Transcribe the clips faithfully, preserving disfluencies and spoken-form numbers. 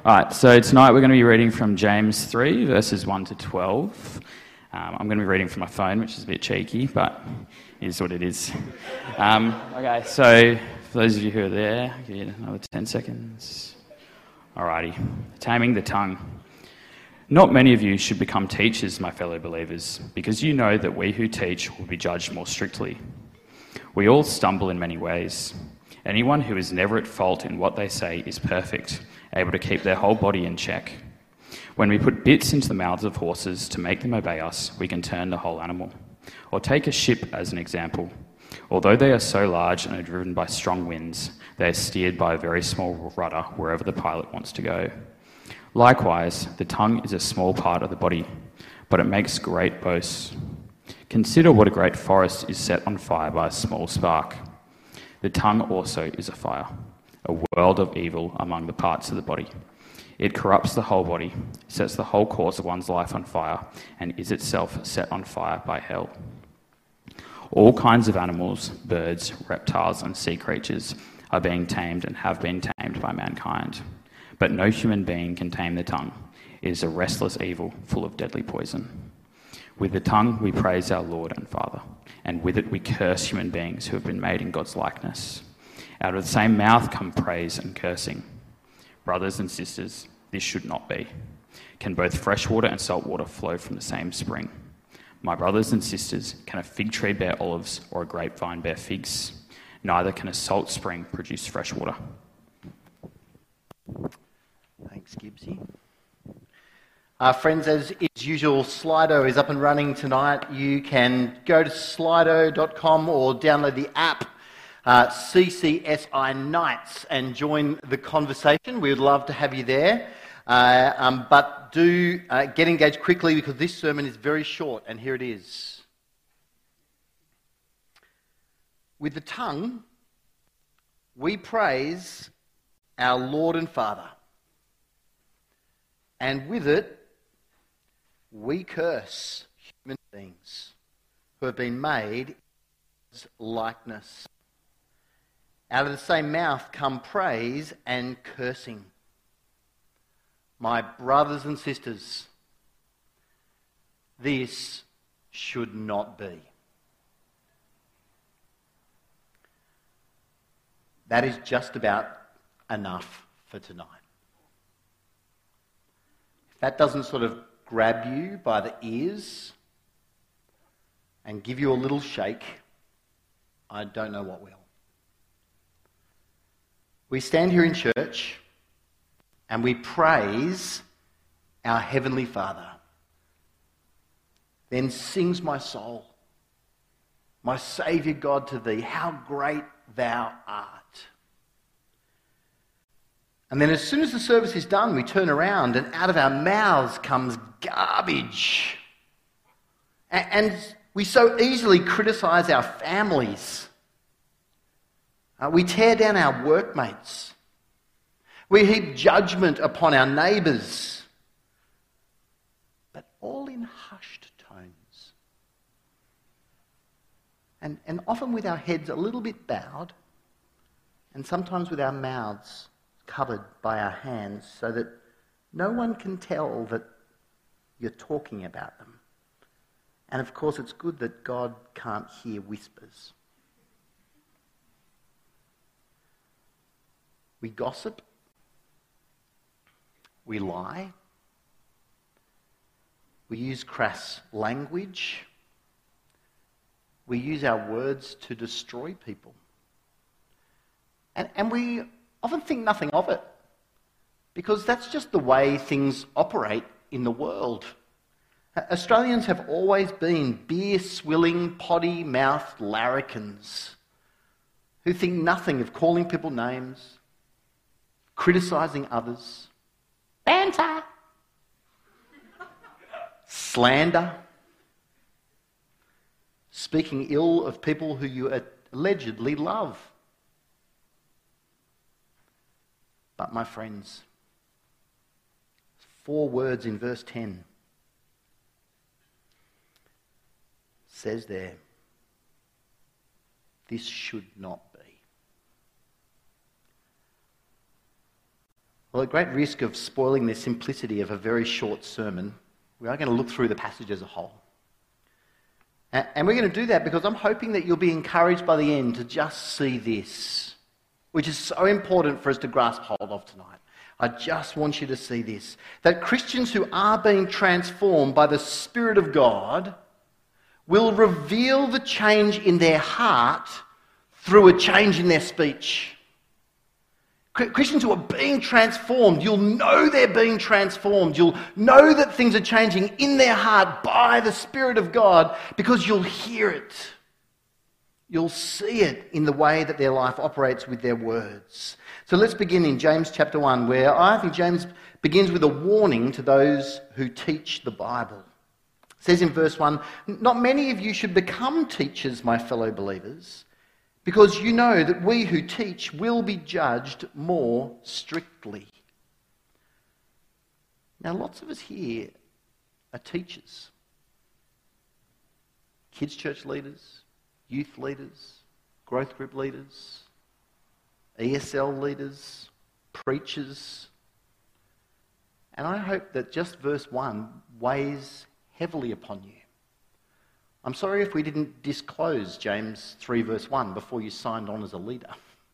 All right, so tonight we're going to be reading from James three, verses one to twelve. Um, I'm going to be reading from my phone, which is a bit cheeky, but it is what it is. Um, okay, so for those of you who are there, I'll give you another ten seconds. Alrighty, taming the tongue. Not many of you should become teachers, my fellow believers, because you know that we who teach will be judged more strictly. We all stumble in many ways. Anyone who is never at fault in what they say is perfect, able to keep their whole body in check. When we put bits into the mouths of horses to make them obey us, we can turn the whole animal. Or take a ship as an example. Although they are so large and are driven by strong winds, they are steered by a very small rudder wherever the pilot wants to go. Likewise, the tongue is a small part of the body, but it makes great boasts. Consider what a great forest is set on fire by a small spark. The tongue also is a fire, a world of evil among the parts of the body. It corrupts the whole body, sets the whole course of one's life on fire, and is itself set on fire by hell. All kinds of animals, birds, reptiles, and sea creatures are being tamed and have been tamed by mankind. But no human being can tame the tongue. It is a restless evil full of deadly poison. With the tongue we praise our Lord and Father, and with it we curse human beings who have been made in God's likeness. Out of the same mouth come praise and cursing. Brothers and sisters, this should not be. Can both fresh water and salt water flow from the same spring? My brothers and sisters, can a fig tree bear olives or a grapevine bear figs? Neither can a salt spring produce fresh water. Thanks, Gibbsy. Uh, friends, as is usual, Slido is up and running tonight. You can go to slido dot com or download the app uh, C C S I Nights and join the conversation. We would love to have you there. Uh, um, but do uh, get engaged quickly because this sermon is very short, and here it is. With the tongue, we praise our Lord and Father, and with it, we curse human beings who have been made in His likeness. Out of the same mouth come praise and cursing. My brothers and sisters, this should not be. That is just about enough for tonight. If that doesn't sort of grab you by the ears and give you a little shake, I don't know what will. We stand here in church and we praise our Heavenly Father. Then sings my soul, my Saviour God, to thee, how great thou art. And then as soon as the service is done, we turn around and out of our mouths comes garbage. And we so easily criticise our families. Uh, we tear down our workmates. We heap judgment upon our neighbours. But all in hushed tones. And, and often with our heads a little bit bowed, and sometimes with our mouths covered by our hands so that no one can tell that you're talking about them. And of course it's good that God can't hear whispers. We gossip. We lie. We use crass language. We use our words to destroy people. And, and we often think nothing of it, because that's just the way things operate in the world. Australians have always been beer-swilling, potty-mouthed larrikins who think nothing of calling people names, criticising others, banter, slander, speaking ill of people who you allegedly love. But my friends, four words in verse ten says there, this should not be. Well, at great risk of spoiling the simplicity of a very short sermon, we are going to look through the passage as a whole. And we're going to do that because I'm hoping that you'll be encouraged by the end to just see this, which is so important for us to grasp hold of tonight. I just want you to see this, that Christians who are being transformed by the Spirit of God will reveal the change in their heart through a change in their speech. Christians who are being transformed, you'll know they're being transformed. You'll know that things are changing in their heart by the Spirit of God because you'll hear it. You'll see it in the way that their life operates with their words. So let's begin in James chapter one, where I think James begins with a warning to those who teach the Bible. It says in verse one, "Not many of you should become teachers, my fellow believers, because you know that we who teach will be judged more strictly." Now, lots of us here are teachers. Kids' church leaders, youth leaders, growth group leaders, E S L leaders, preachers. And I hope that just verse one weighs heavily upon you. I'm sorry if we didn't disclose James three verse one before you signed on as a leader.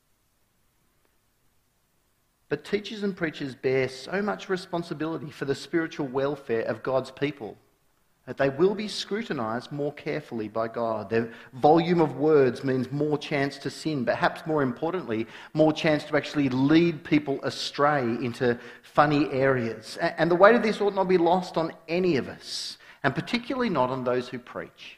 But teachers and preachers bear so much responsibility for the spiritual welfare of God's people that they will be scrutinised more carefully by God. Their volume of words means more chance to sin, but perhaps more importantly, more chance to actually lead people astray into funny areas. And the weight of this ought not be lost on any of us, and particularly not on those who preach.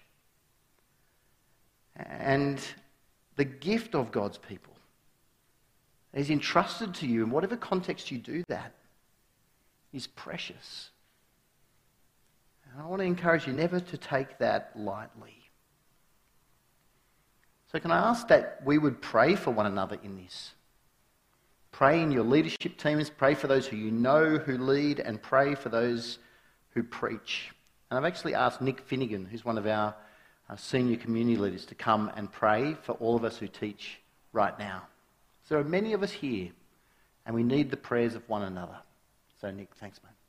And the gift of God's people is entrusted to you in whatever context you do that is precious. And I want to encourage you never to take that lightly. So can I ask that we would pray for one another in this? Pray in your leadership teams, pray for those who you know who lead, and pray for those who preach. And I've actually asked Nick Finnegan, who's one of our Our senior community leaders, to come and pray for all of us who teach right now. So there are many of us here, and we need the prayers of one another. So Nick, thanks, mate.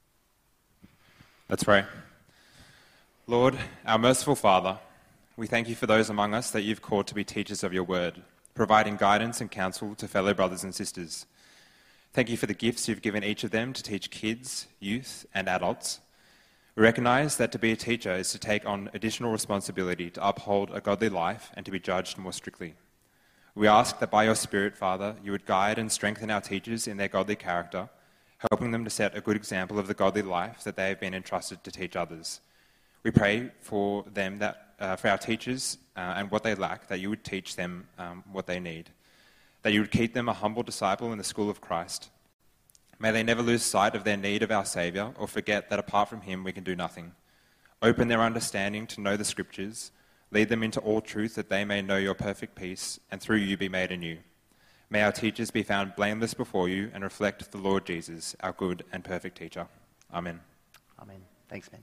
Let's pray. Lord, our merciful Father, we thank you for those among us that you've called to be teachers of your word, providing guidance and counsel to fellow brothers and sisters. Thank you for the gifts you've given each of them to teach kids, youth, and adults. We recognise that to be a teacher is to take on additional responsibility to uphold a godly life and to be judged more strictly. We ask that by your Spirit, Father, you would guide and strengthen our teachers in their godly character, helping them to set a good example of the godly life that they have been entrusted to teach others. We pray for them, that uh, for our teachers uh, and what they lack, that you would teach them um, what they need, that you would keep them a humble disciple in the school of Christ. May they never lose sight of their need of our Saviour or forget that apart from him we can do nothing. Open their understanding to know the Scriptures, lead them into all truth that they may know your perfect peace and through you be made anew. May our teachers be found blameless before you and reflect the Lord Jesus, our good and perfect teacher. Amen. Amen. Thanks, man.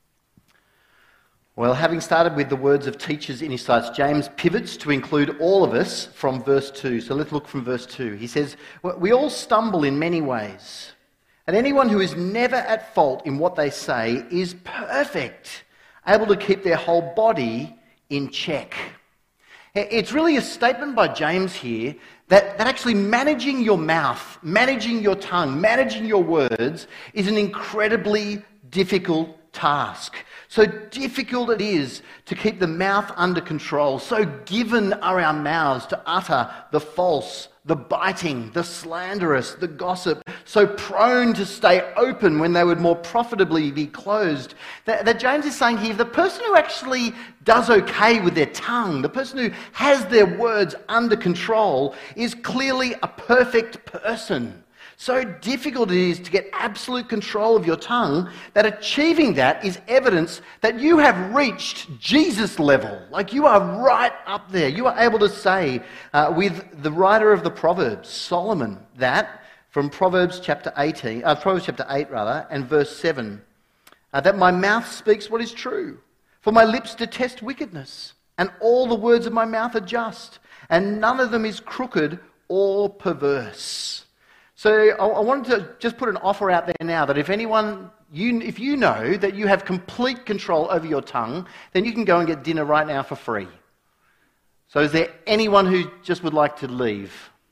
Well, having started with the words of teachers in his sights, James pivots to include all of us from verse two. So let's look from verse two. He says, "We all stumble in many ways, and anyone who is never at fault in what they say is perfect, able to keep their whole body in check." It's really a statement by James here that, that actually managing your mouth, managing your tongue, managing your words is an incredibly difficult task. So difficult it is to keep the mouth under control. So given are our mouths to utter the false, the biting, the slanderous, the gossip. So prone to stay open when they would more profitably be closed. That, that James is saying here, the person who actually does okay with their tongue, the person who has their words under control, is clearly a perfect person. So difficult it is to get absolute control of your tongue that achieving that is evidence that you have reached Jesus level. Like you are right up there. You are able to say uh, with the writer of the Proverbs, Solomon, that from Proverbs chapter eighteen, uh, Proverbs chapter eight rather, and verse seven, uh, that my mouth speaks what is true, for my lips detest wickedness, and all the words of my mouth are just, and none of them is crooked or perverse. So I, I wanted to just put an offer out there now that if anyone, you, if you know that you have complete control over your tongue, then you can go and get dinner right now for free. So is there anyone who just would like to leave?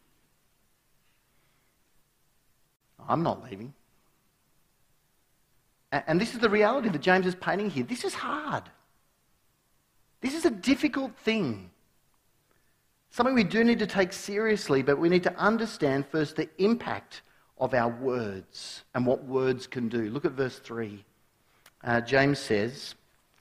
I'm not leaving. And, and this is the reality that James is painting here. This is hard. This is a difficult thing. Something we do need to take seriously, but we need to understand first the impact of our words and what words can do. Look at verse three. Uh, James says,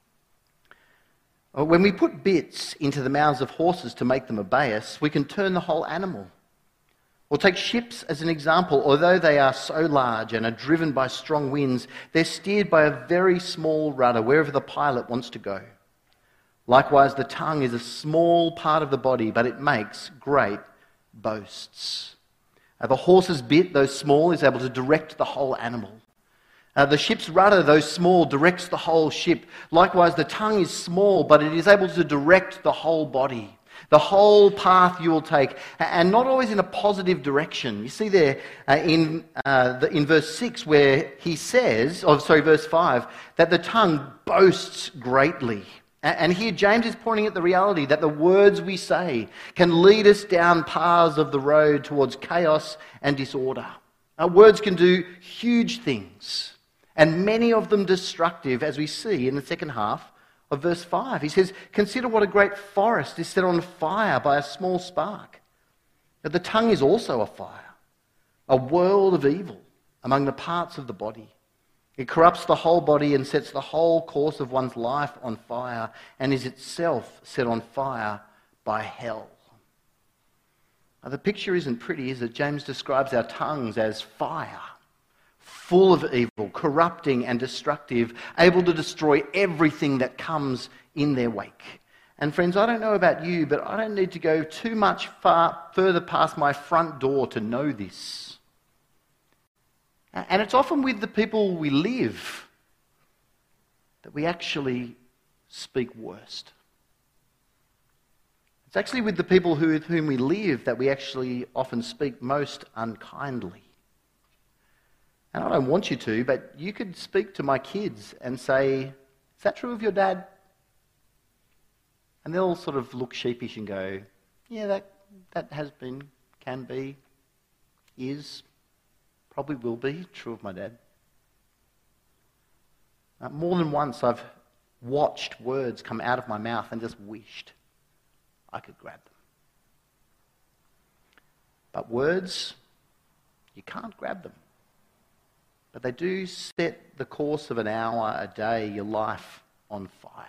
when we put bits into the mouths of horses to make them obey us, we can turn the whole animal. Or take ships as an example. Although they are so large and are driven by strong winds, they're steered by a very small rudder wherever the pilot wants to go. Likewise, the tongue is a small part of the body, but it makes great boasts. Uh, the horse's bit, though small, is able to direct the whole animal. Uh, the ship's rudder, though small, directs the whole ship. Likewise, the tongue is small, but it is able to direct the whole body, the whole path you will take, and not always in a positive direction. You see there uh, in uh, the, in verse six where he says, oh sorry, verse five, that the tongue boasts greatly. And here James is pointing at the reality that the words we say can lead us down paths of the road towards chaos and disorder. Our words can do huge things, and many of them destructive, as we see in the second half of verse five. He says, consider what a great forest is set on fire by a small spark. But the tongue is also a fire, a world of evil among the parts of the body. It corrupts the whole body and sets the whole course of one's life on fire, and is itself set on fire by hell. Now, the picture isn't pretty, is it? James describes our tongues as fire, full of evil, corrupting and destructive, able to destroy everything that comes in their wake. And friends, I don't know about you, but I don't need to go too much far further past my front door to know this. And it's often with the people we live that we actually speak worst. It's actually with the people who, with whom we live that we actually often speak most unkindly. And I don't want you to, but you could speak to my kids and say, is that true of your dad? And they'll sort of look sheepish and go, yeah, that, that has been, can be, is, probably will be true of my dad. Uh, more than once I've watched words come out of my mouth and just wished I could grab them. But words, you can't grab them. But they do set the course of an hour, a day, your life on fire.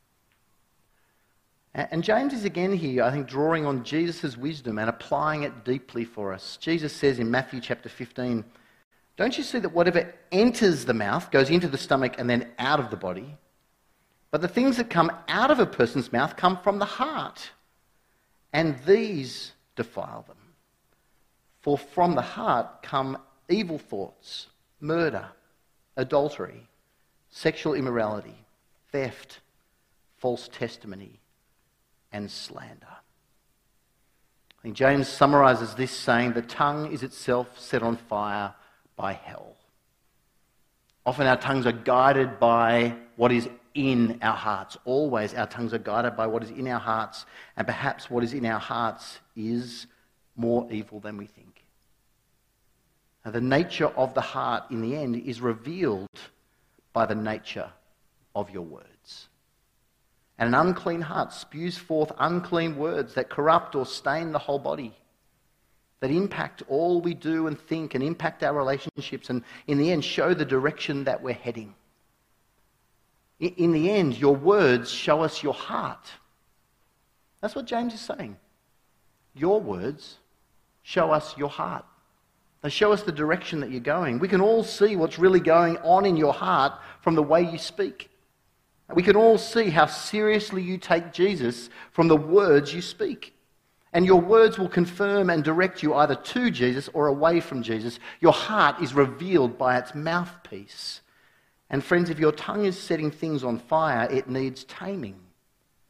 And James is again here, I think, drawing on Jesus' wisdom and applying it deeply for us. Jesus says in Matthew chapter fifteen, don't you see that whatever enters the mouth goes into the stomach and then out of the body? But the things that come out of a person's mouth come from the heart, and these defile them. For from the heart come evil thoughts, murder, adultery, sexual immorality, theft, false testimony, and slander. I think James summarises this saying, the tongue is itself set on fire by hell. Often our tongues are guided by what is in our hearts. Always our tongues are guided by what is in our hearts, and perhaps what is in our hearts is more evil than we think. Now, the nature of the heart in the end is revealed by the nature of your words. And an unclean heart spews forth unclean words that corrupt or stain the whole body, that impact all we do and think and impact our relationships and in the end show the direction that we're heading. In the end, your words show us your heart. That's what James is saying. Your words show us your heart. They show us the direction that you're going. We can all see what's really going on in your heart from the way you speak. We can all see how seriously you take Jesus from the words you speak. And your words will confirm and direct you either to Jesus or away from Jesus. Your heart is revealed by its mouthpiece. And friends, if your tongue is setting things on fire, it needs taming.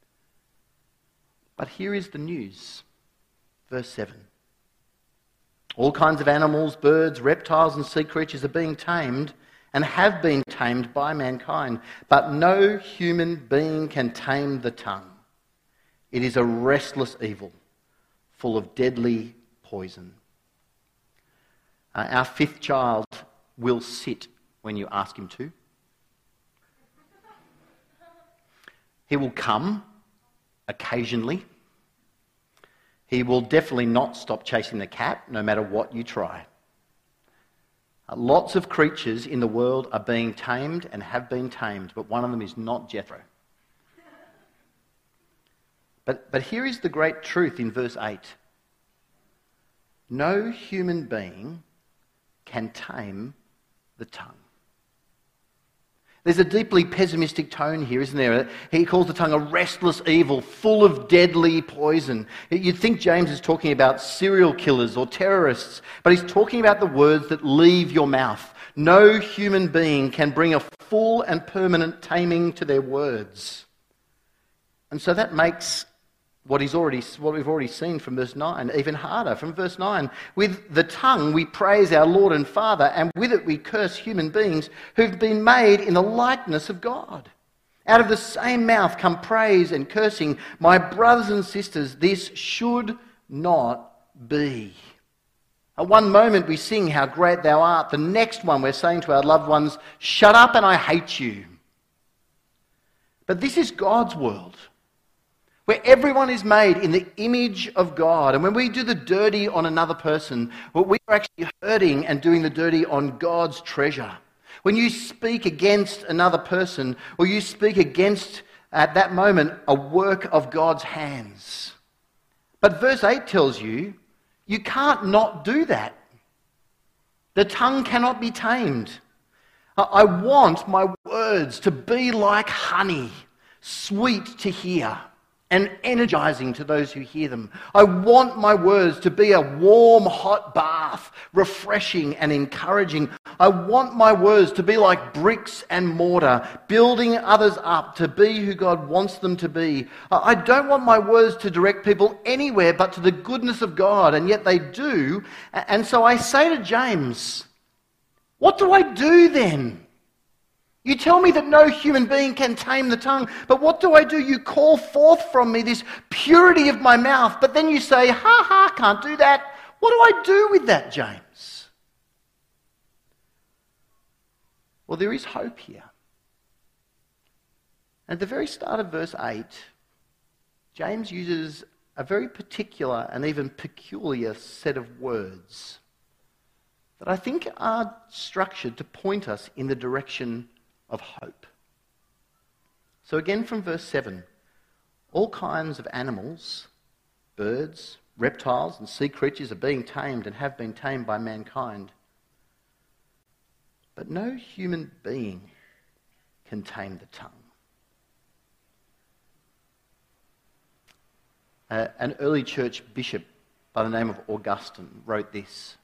But here is the news. Verse seven. All kinds of animals, birds, reptiles and sea creatures are being tamed and have been tamed by mankind, but no human being can tame the tongue. It is a restless evil, full of deadly poison. Uh, our fifth child will sit when you ask him to. He will come occasionally. He will definitely not stop chasing the cat, no matter what you try. Uh, lots of creatures in the world are being tamed and have been tamed, but one of them is not Jethro. But, but here is the great truth in verse eight. No human being can tame the tongue. There's a deeply pessimistic tone here, isn't there? He calls the tongue a restless evil, full of deadly poison. You'd think James is talking about serial killers or terrorists, but he's talking about the words that leave your mouth. No human being can bring a full and permanent taming to their words. And so that makes what he's already, what we've already seen from verse nine even harder. From verse nine, with the tongue we praise our Lord and Father, and with it we curse human beings who've been made in the likeness of God. Out of the same mouth come praise and cursing. My brothers and sisters, this should not be. At one moment we sing, how great thou art. The next one we're saying to our loved ones, shut up and I hate you. But this is God's world, where everyone is made in the image of God. And when we do the dirty on another person, well, we are actually hurting and doing the dirty on God's treasure. When you speak against another person, or you speak against, at that moment, a work of God's hands. But verse eight tells you, you can't not do that. The tongue cannot be tamed. I want my words to be like honey, sweet to hear, and energizing to those who hear them. I want my words to be a warm, hot bath, refreshing and encouraging. I want my words to be like bricks and mortar, building others up to be who God wants them to be. I don't want my words to direct people anywhere but to the goodness of God, and yet they do. And so I say to James, what do I do then? You tell me that no human being can tame the tongue, but what do I do? You call forth from me this purity of my mouth, but then you say, ha ha, can't do that. What do I do with that, James? Well, there is hope here. At the very start of verse eight, James uses a very particular and even peculiar set of words that I think are structured to point us in the direction of hope. So again from verse seven, all kinds of animals, birds, reptiles and sea creatures are being tamed and have been tamed by mankind. But no human being can tame the tongue. Uh, an early church bishop by the name of Augustine wrote this.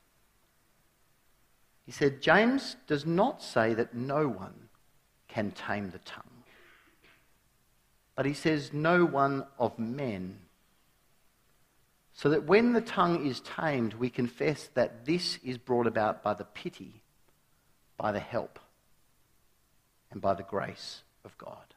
He said, James does not say that no one can tame the tongue, but he says no one of men, so that when the tongue is tamed, we confess that this is brought about by the pity, by the help, and by the grace of God.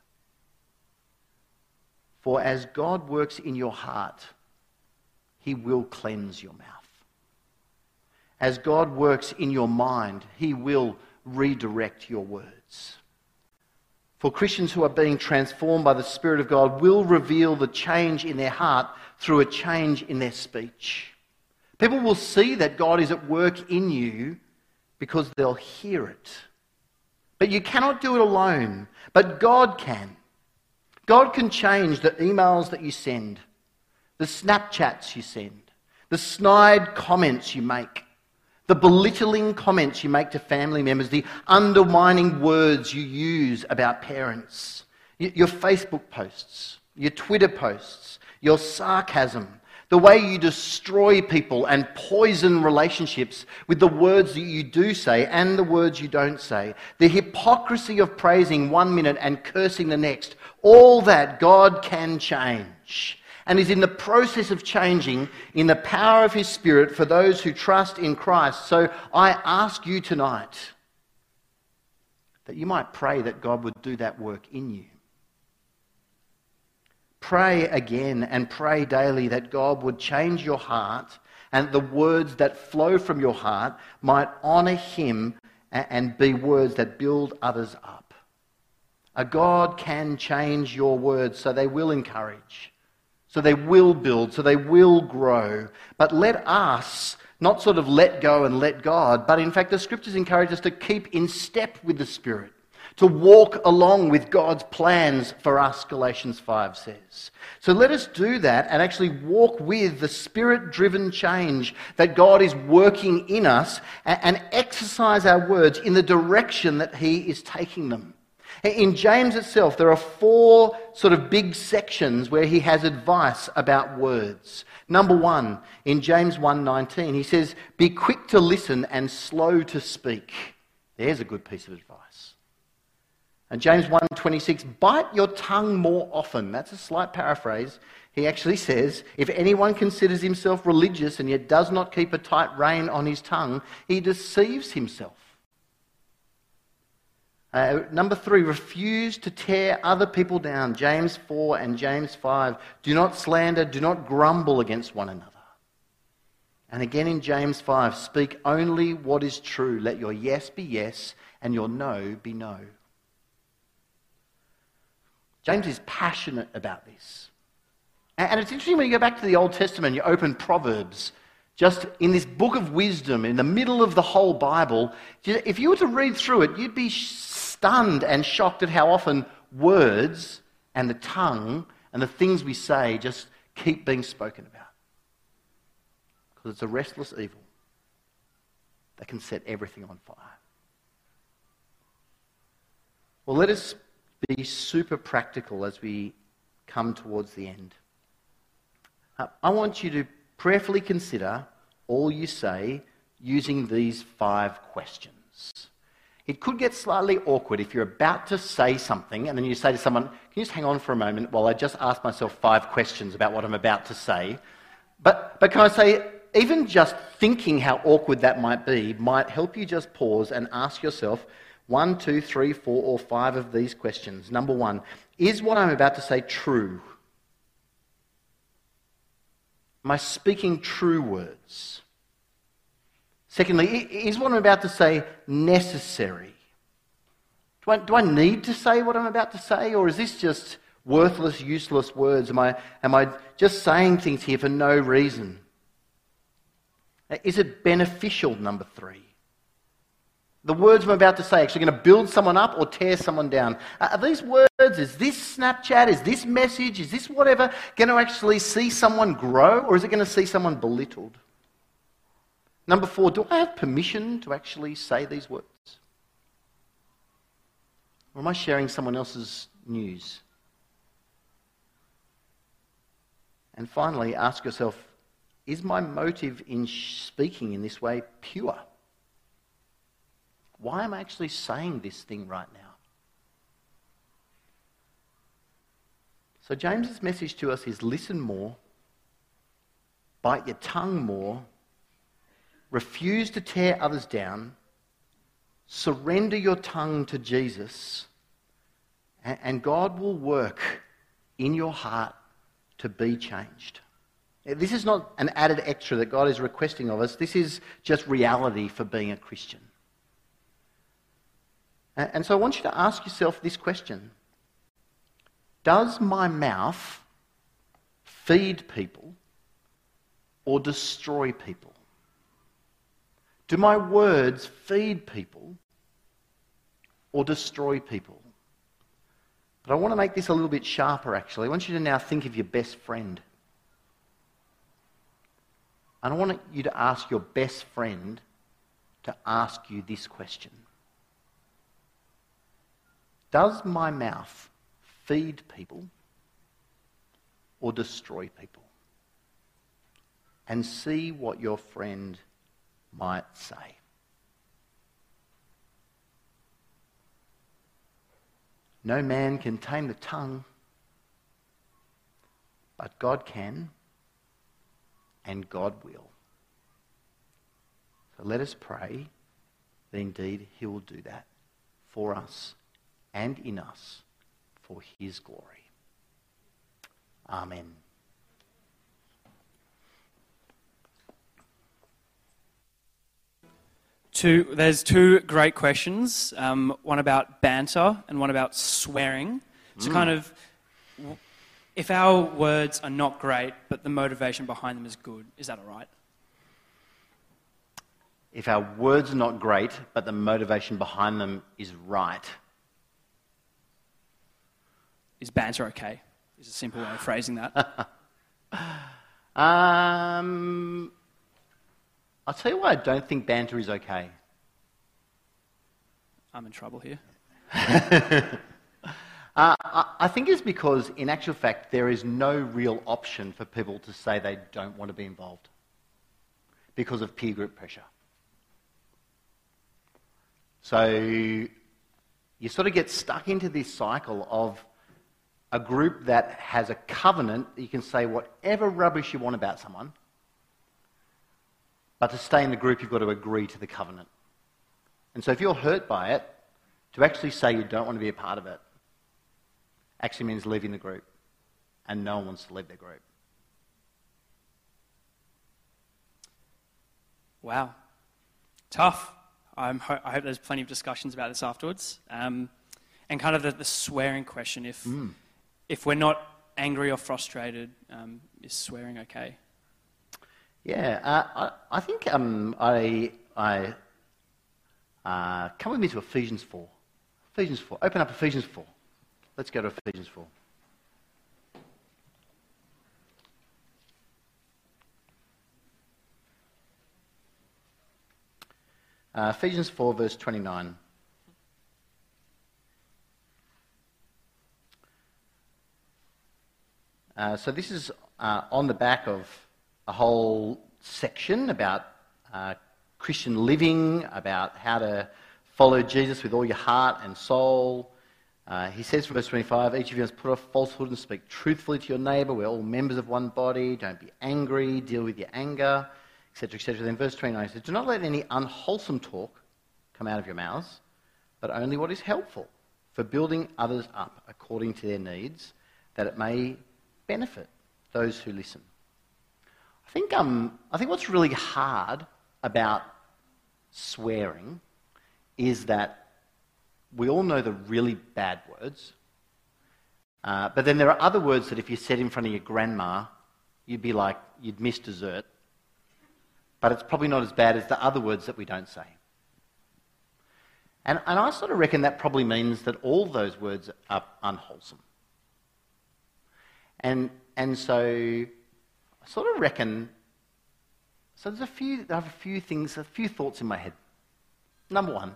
For as God works in your heart, he will cleanse your mouth. As God works in your mind, he will redirect your words. For Christians who are being transformed by the Spirit of God will reveal the change in their heart through a change in their speech. People will see that God is at work in you because they'll hear it. But you cannot do it alone, but God can. God can change the emails that you send, the Snapchats you send, the snide comments you make, the belittling comments you make to family members, the undermining words you use about parents, your Facebook posts, your Twitter posts, your sarcasm, the way you destroy people and poison relationships with the words that you do say and the words you don't say, the hypocrisy of praising one minute and cursing the next, all that God can change. and is in the process of changing in the power of his Spirit for those who trust in Christ. So I ask you tonight that you might pray that God would do that work in you. Pray again and pray daily that God would change your heart and the words that flow from your heart might honour him and be words that build others up. A God can change your words so they will encourage, so they will build, so they will grow. But let us not sort of let go and let God, but in fact the Scriptures encourage us to keep in step with the Spirit, to walk along with God's plans for us, Galatians five says. So let us do that and actually walk with the Spirit-driven change that God is working in us and exercise our words in the direction that he is taking them. In James itself, there are four sort of big sections where he has advice about words. Number one, in James one nineteen, he says, "Be quick to listen and slow to speak." There's a good piece of advice. And James one twenty-six, "Bite your tongue more often." That's a slight paraphrase. He actually says, if anyone considers himself religious and yet does not keep a tight rein on his tongue, he deceives himself. Uh, number three, refuse to tear other people down. James four and James five, "Do not slander, do not grumble against one another." And again in James five, "Speak only what is true. Let your yes be yes and your no be no." James is passionate about this. And it's interesting when you go back to the Old Testament, you open Proverbs, just in this book of wisdom, in the middle of the whole Bible, if you were to read through it, you'd be stunned and shocked at how often words and the tongue and the things we say just keep being spoken about. Because it's a restless evil that can set everything on fire. Well, let us be super practical as we come towards the end. Uh, I want you to prayerfully consider all you say using these five questions. It could get slightly awkward if you're about to say something and then you say to someone, "Can you just hang on for a moment while I just ask myself five questions about what I'm about to say?" But, but can I say, even just thinking how awkward that might be might help you just pause and ask yourself one, two, three, four, or five of these questions. Number one, is what I'm about to say true? Am I speaking true words? Secondly, is what I'm about to say necessary? Do I, do I need to say what I'm about to say, or is this just worthless, useless words? Am I, am I just saying things here for no reason? Is it beneficial, number three? The words I'm about to say actually going to build someone up or tear someone down? Are these words, is this Snapchat, is this message, is this whatever going to actually see someone grow, or is it going to see someone belittled? Number four, do I have permission to actually say these words? Or am I sharing someone else's news? And finally, ask yourself, is my motive in speaking in this way pure? Why am I actually saying this thing right now? So James's message to us is listen more, bite your tongue more, refuse to tear others down, surrender your tongue to Jesus, and God will work in your heart to be changed. This is not an added extra that God is requesting of us. This is just reality for being a Christian. And so I want you to ask yourself this question. Does my mouth feed people or destroy people? Do my words feed people or destroy people? But I want to make this a little bit sharper, actually. I want you to now think of your best friend. And I want you to ask your best friend to ask you this question. Does my mouth feed people or destroy people? And see what your friend might say. No man can tame the tongue, But God can, and God will. So let us pray that indeed he will do that for us and in us for his glory. Amen. Two, there's two great questions, um, one about banter and one about swearing. So Mm. kind of, if our words are not great, but the motivation behind them is good, is that all right? If our words are not great, but the motivation behind them is right. Is banter okay? Is a simple way of phrasing that. Um, I'll tell you why I don't think banter is okay. I'm in trouble here. Uh, I, I think it's because, in actual fact, there is no real option for people to say they don't want to be involved because of peer group pressure. So you sort of get stuck into this cycle of a group that has a covenant that you can say whatever rubbish you want about someone, but to stay in the group, you've got to agree to the covenant. And so if you're hurt by it, to actually say you don't want to be a part of it actually means leaving the group. And no one wants to leave their group. Wow. Tough. I'm ho- I hope there's plenty of discussions about this afterwards. Um, and kind of the, the swearing question, if, Mm. if we're not angry or frustrated, um, is swearing okay? Yeah, uh, I, I think um, I, I uh, come with me to Ephesians four. Ephesians four. Open up Ephesians four. Let's go to Ephesians four. Uh, Ephesians four, verse twenty-nine. Uh, so this is uh, on the back of a whole section about uh, Christian living, about how to follow Jesus with all your heart and soul. Uh, he says from verse twenty-five, each of you must put off falsehood and speak truthfully to your neighbour. We're all members of one body. Don't be angry. Deal with your anger, et cetera, et cetera. Then verse twenty-nine says, do not let any unwholesome talk come out of your mouths, but only what is helpful for building others up according to their needs, that it may benefit those who listen. I think, um, I think what's really hard about swearing is that we all know the really bad words, uh, but then there are other words that if you said in front of your grandma, you'd be like, you'd miss dessert, but it's probably not as bad as the other words that we don't say. And, and I sort of reckon that probably means that all those words are unwholesome. And, and so I sort of reckon, so there's a few, I have a few things, a few thoughts in my head. Number one,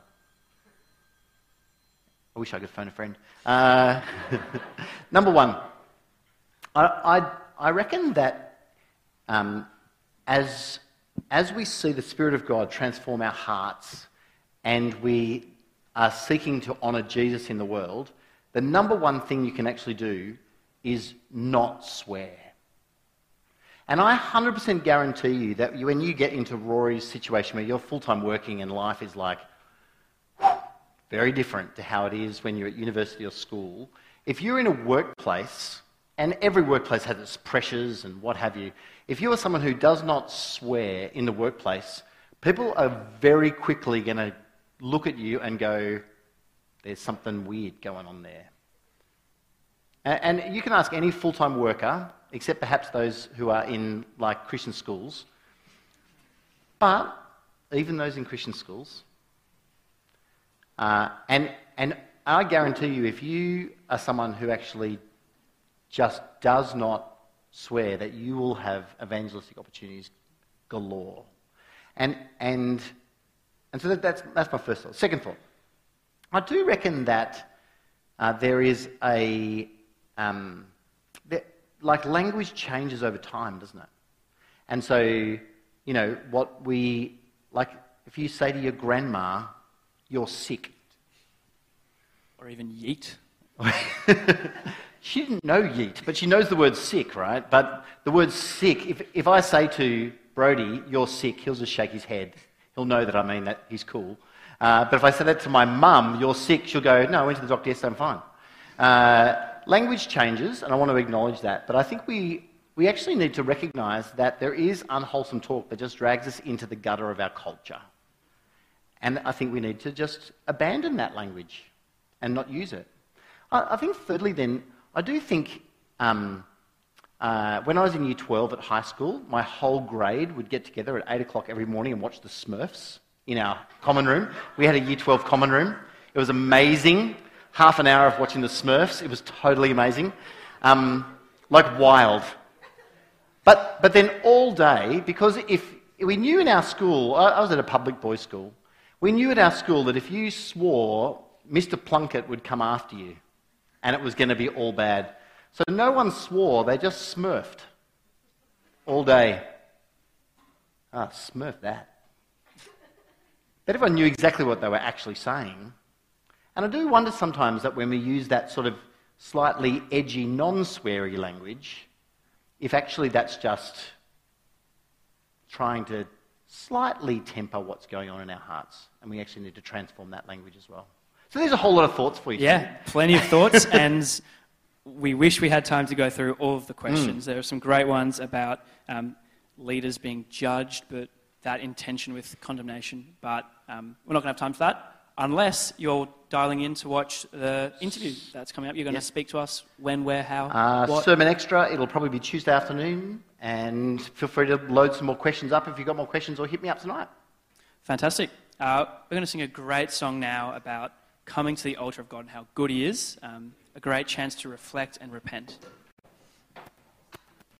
I wish I could phone a friend. Uh, number one, I, I, I reckon that um, as, as we see the Spirit of God transform our hearts and we are seeking to honour Jesus in the world, the number one thing you can actually do is not swear. And I one hundred percent guarantee you that when you get into Rory's situation where you're full-time working and life is like very different to how it is when you're at university or school, if you're in a workplace, and every workplace has its pressures and what have you, if you are someone who does not swear in the workplace, people are very quickly going to look at you and go, there's something weird going on there. And you can ask any full-time worker, except perhaps those who are in like Christian schools, but even those in Christian schools, uh, and, and I guarantee you if you are someone who actually just does not swear, that you will have evangelistic opportunities galore. And, and, and so that, that's, that's my first thought. Second thought, I do reckon that uh, there is a... Um, there, like language changes over time, doesn't it? And so, you know, what we, like if you say to your grandma, you're sick. Or even yeet. she didn't know yeet, but she knows the word sick, right? But the word sick, if, if I say to Brody, you're sick, he'll just shake his head. He'll know that I mean that he's cool. Uh, but if I say that to my mum, you're sick, she'll go, no, I went to the doctor yesterday, I'm fine. Uh, language changes, and I want to acknowledge that. But I think we, we actually need to recognise that there is unwholesome talk that just drags us into the gutter of our culture. And I think we need to just abandon that language and not use it. I, I think thirdly then, I do think um, uh, when I was in year twelve at high school, my whole grade would get together at eight o'clock every morning and watch the Smurfs in our common room. We had a year twelve common room. It was amazing. Half an hour of watching the Smurfs. It was totally amazing. Um, like wild. But, but then all day, because if we knew in our school, I, I was at a public boys' school, we knew at our school that if you swore, Mister Plunkett would come after you, and it was going to be all bad. So no one swore, they just smurfed all day. Ah, smurf that. But everyone knew exactly what they were actually saying. And I do wonder sometimes that when we use that sort of slightly edgy, non-sweary language, if actually that's just trying to slightly temper what's going on in our hearts, and we actually need to transform that language as well. So there's a whole lot of thoughts for you. Yeah, plenty of thoughts, and we wish we had time to go through all of the questions. Mm. There are some great ones about um, leaders being judged, but that intention with condemnation. But um, we're not going to have time for that, unless you're dialing in to watch the interview that's coming up. You're going yep. to speak to us when, where, how, uh, what? Sermon Extra, it'll probably be Tuesday afternoon, and feel free to load some more questions up if you've got more questions, or hit me up tonight. Fantastic. Uh, we're going to sing a great song now about coming to the altar of God and how good he is. Um, a great chance to reflect and repent.